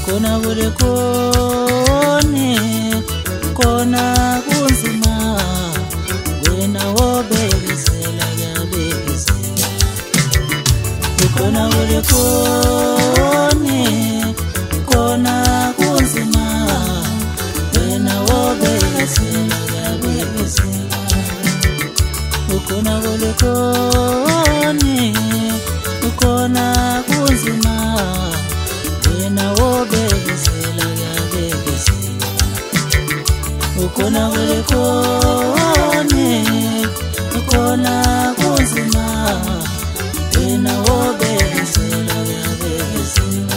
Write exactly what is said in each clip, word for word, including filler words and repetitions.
Ukona kulikoni, kona kunzima, wena wobekezela yabekezela. Ukona kulikoni, kona kunzima, wena wobekezela yabekezela. Ukona kulikoni, kona kunzima, wena wobekezela yabekezela. Ukona kulikoni, kona kunzima, wena wobekezela yabekezela.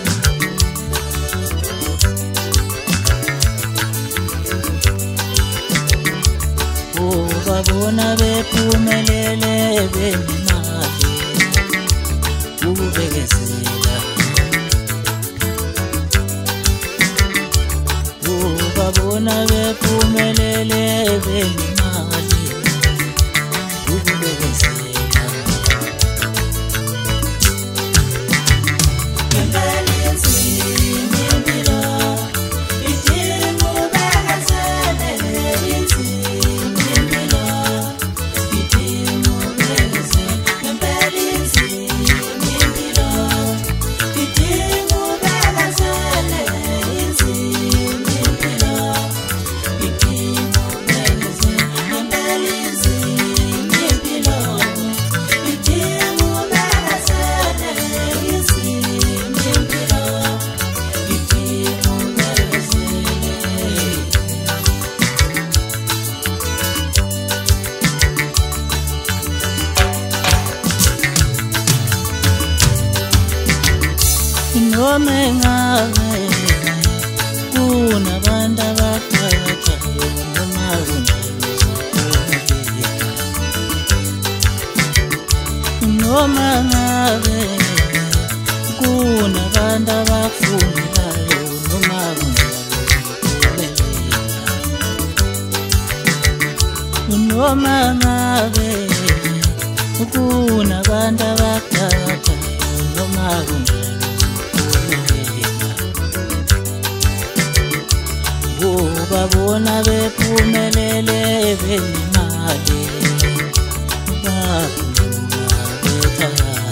Ubabona bephumelele benemali, ukubekezela. Ubabona bephumelele benemali, ukubekezela. Ngempela inzima impilo, idinga ubekezele. Inzima impilo, idinga ubekezele. Ngempela inzima impilo, idinga ubekezele. Inzima impilo, idinga ubekezele. Ngempela inzima impilo, idinga ubekezele. Inzima impilo, idinga ubekezele. Noma ngabe kunabantu abakhathayo noma kunjalo kuphumelela. Noma ngabe kunabantu abakufundelayo noma kunjalo kuphumelela. Noma ngabe kunabantu abakhathayo noma kunjalo ubabona bephumelele benemali, bakhuluma bethaba.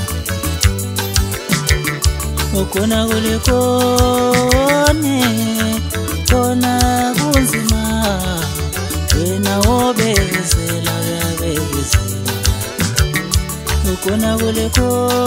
Ukona kulikoni, kona kunzima, wena wobekezela yabekezela. Ukona kulikoni,